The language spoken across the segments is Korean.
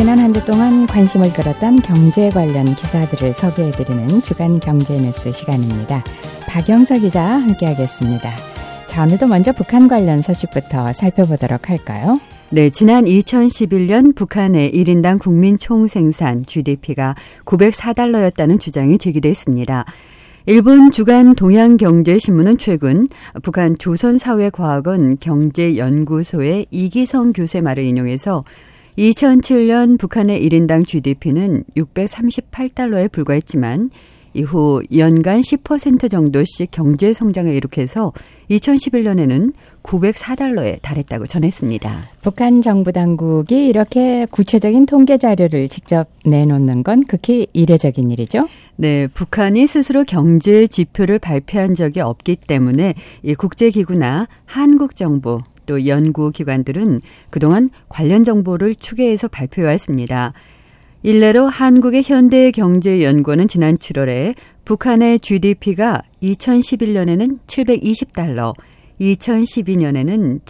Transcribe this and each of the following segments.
지난 한 주 동안 관심을 끌었던 경제 관련 기사들을 소개해드리는 주간 경제뉴스 시간입니다. 박영서 기자 함께하겠습니다. 자, 오늘도 먼저 북한 관련 소식부터 살펴보도록 할까요? 네, 지난 2011년 북한의 1인당 국민 총생산 GDP가 904달러였다는 주장이 제기됐습니다. 일본 주간 동양경제신문은 최근 북한 조선사회과학원 경제연구소의 이기성 교수의 말을 인용해서 2007년 북한의 1인당 GDP는 638달러에 불과했지만 이후 연간 10% 정도씩 경제 성장을 이룩해서 2011년에는 904달러에 달했다고 전했습니다. 북한 정부 당국이 이렇게 구체적인 통계 자료를 직접 내놓는 건 극히 이례적인 일이죠? 네, 북한이 스스로 경제 지표를 발표한 적이 없기 때문에 이 국제기구나 한국 정부 또 연구기관들은 그동안 관련 정보를 추계해서 발표해왔습니다. 일례로 한국의 현대경제연구원은 지난 7월에 북한의 GDP가 2011년에는 720달러, 2012년에는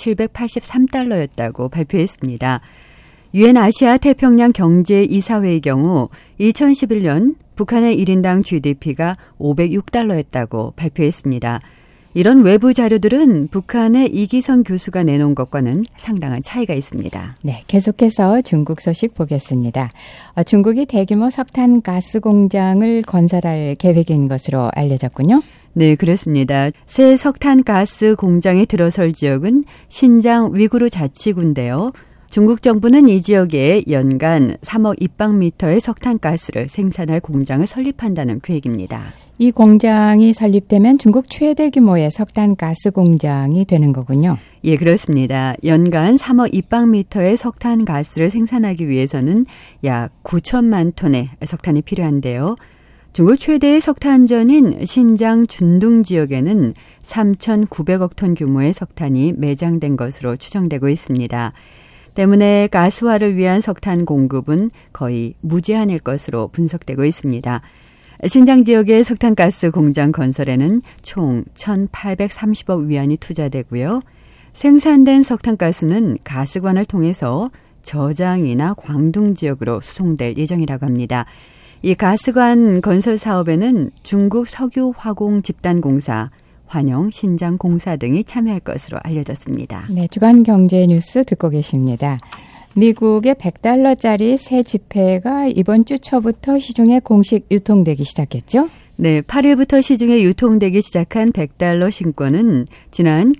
783달러였다고 발표했습니다. 유엔 아시아 태평양 경제이사회의 경우 2011년 북한의 1인당 GDP가 506달러였다고 발표했습니다. 이런 외부 자료들은 북한의 이기성 교수가 내놓은 것과는 상당한 차이가 있습니다. 네, 계속해서 중국 소식 보겠습니다. 중국이 대규모 석탄 가스 공장을 건설할 계획인 것으로 알려졌군요. 네, 그렇습니다. 새 석탄 가스 공장이 들어설 지역은 신장 위구르 자치구인데요. 중국 정부는 이 지역에 연간 3억 입방미터의 석탄가스를 생산할 공장을 설립한다는 계획입니다. 이 공장이 설립되면 중국 최대 규모의 석탄가스 공장이 되는 거군요. 예, 그렇습니다. 연간 3억 입방미터의 석탄가스를 생산하기 위해서는 약 9천만 톤의 석탄이 필요한데요. 중국 최대의 석탄전인 신장 준둥 지역에는 3,900억 톤 규모의 석탄이 매장된 것으로 추정되고 있습니다. 때문에 가스화를 위한 석탄 공급은 거의 무제한일 것으로 분석되고 있습니다. 신장 지역의 석탄가스 공장 건설에는 총 1,830억 위안이 투자되고요. 생산된 석탄가스는 가스관을 통해서 저장이나 광둥 지역으로 수송될 예정이라고 합니다. 이 가스관 건설 사업에는 중국 석유화공 집단공사, 환영 신장공사 등이 참여할 것으로 알려졌습니다. 네, 주간 경제 뉴스 듣고 계십니다. 미국의 100달러짜리 새 지폐가 이번 주 초부터 시중에 공식 유통되기 시작했죠? 네, 8일부터 시중에 유통되기 시작한 100달러 신권은 지난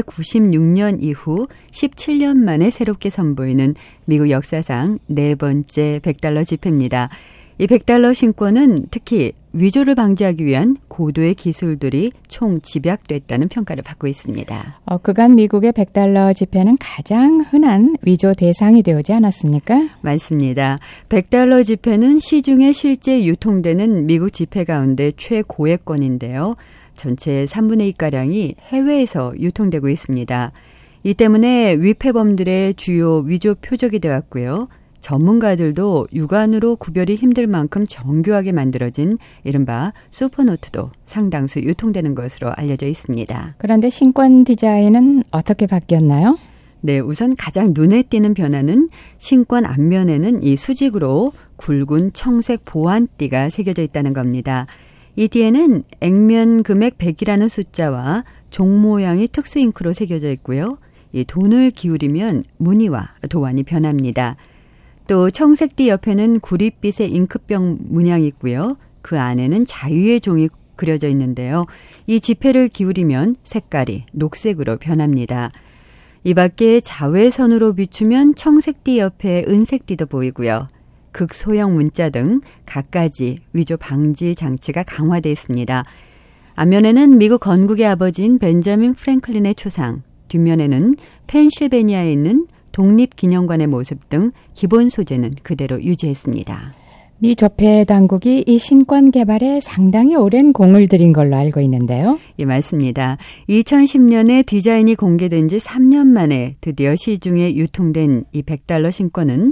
1996년 이후 17년 만에 새롭게 선보이는 미국 역사상 네 번째 100달러 지폐입니다. 이 100달러 신권은 특히 위조를 방지하기 위한 고도의 기술들이 총 집약됐다는 평가를 받고 있습니다. 그간 미국의 100달러 지폐는 가장 흔한 위조 대상이 되지 않았습니까? 맞습니다. 100달러 지폐는 시중에 실제 유통되는 미국 지폐 가운데 최고액권인데요. 전체의 3분의 2가량이 해외에서 유통되고 있습니다. 이 때문에 위패범들의 주요 위조 표적이 되었고요. 전문가들도 육안으로 구별이 힘들 만큼 정교하게 만들어진 이른바 슈퍼노트도 상당수 유통되는 것으로 알려져 있습니다. 그런데 신권 디자인은 어떻게 바뀌었나요? 네, 우선 가장 눈에 띄는 변화는 신권 앞면에는 이 수직으로 굵은 청색 보안띠가 새겨져 있다는 겁니다. 이 뒤에는 액면 금액 100이라는 숫자와 종 모양이 특수 잉크로 새겨져 있고요. 이 돈을 기울이면 무늬와 도안이 변합니다. 또 청색띠 옆에는 구릿빛의 잉크병 문양이 있고요. 그 안에는 자유의 종이 그려져 있는데요. 이 지폐를 기울이면 색깔이 녹색으로 변합니다. 이 밖에 자외선으로 비추면 청색띠 옆에 은색띠도 보이고요. 극소형 문자 등 갖가지 위조 방지 장치가 강화되어 있습니다. 앞면에는 미국 건국의 아버지인 벤자민 프랭클린의 초상, 뒷면에는 펜실베니아에 있는 독립기념관의 모습 등 기본 소재는 그대로 유지했습니다. 미 적폐 당국이 이 신권 개발에 상당히 오랜 공을 들인 걸로 알고 있는데요. 예, 맞습니다. 2010년에 디자인이 공개된 지 3년 만에 드디어 시중에 유통된 이 100달러 신권은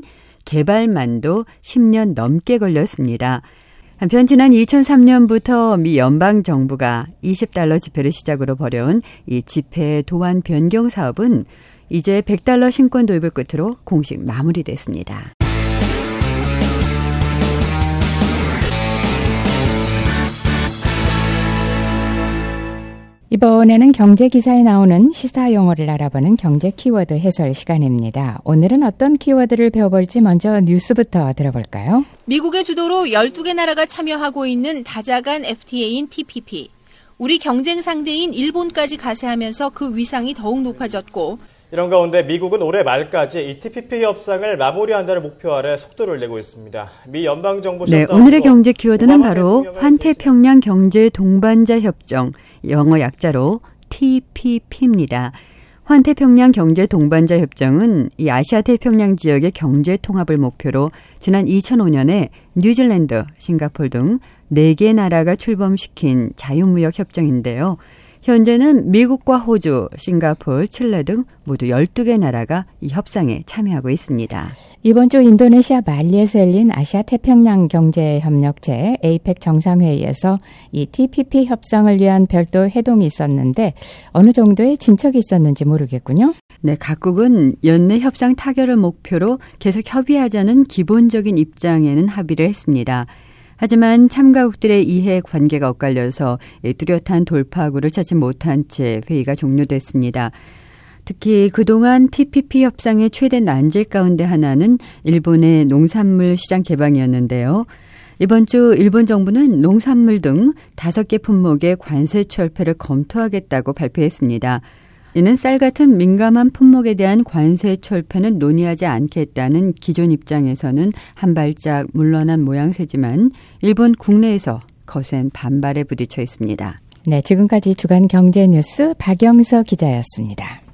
개발만도 10년 넘게 걸렸습니다. 한편 지난 2003년부터 미 연방정부가 20달러 지폐를 시작으로 벌여온 이 지폐 도안 변경 사업은 이제 100달러 신권 도입을 끝으로 공식 마무리됐습니다. 이번에는 경제 기사에 나오는 시사 용어를 알아보는 경제 키워드 해설 시간입니다. 오늘은 어떤 키워드를 배워볼지 먼저 뉴스부터 들어볼까요? 미국의 주도로 12개 나라가 참여하고 있는 다자간 FTA인 TPP. 우리 경쟁 상대인 일본까지 가세하면서 그 위상이 더욱 높아졌고, 이런 가운데 미국은 올해 말까지 이 TPP 협상을 마무리한다는 목표 아래 속도를 내고 있습니다. 미 연방정부 오늘의 경제 키워드는 바로 환태평양 경제 동반자 협정, 영어 약자로 TPP입니다. 환태평양 경제 동반자 협정은 이 아시아 태평양 지역의 경제 통합을 목표로 지난 2005년에 뉴질랜드, 싱가포르 등 4개 나라가 출범시킨 자유무역 협정인데요. 현재는 미국과 호주, 싱가포르, 칠레 등 모두 12개 나라가 이 협상에 참여하고 있습니다. 이번 주 인도네시아 말리에서 열린 아시아 태평양 경제협력체 APEC 정상회의에서 이 TPP 협상을 위한 별도 회동이 있었는데 어느 정도의 진척이 있었는지 모르겠군요. 네, 각국은 연내 협상 타결을 목표로 계속 협의하자는 기본적인 입장에는 합의를 했습니다. 하지만 참가국들의 이해 관계가 엇갈려서 뚜렷한 돌파구를 찾지 못한 채 회의가 종료됐습니다. 특히 그동안 TPP 협상의 최대 난제 가운데 하나는 일본의 농산물 시장 개방이었는데요. 이번 주 일본 정부는 농산물 등 5개 품목의 관세 철폐를 검토하겠다고 발표했습니다. 이는 쌀 같은 민감한 품목에 대한 관세 철폐는 논의하지 않겠다는 기존 입장에서는 한 발짝 물러난 모양새지만 일본 국내에서 거센 반발에 부딪혀 있습니다. 네, 지금까지 주간 경제 뉴스 박영서 기자였습니다.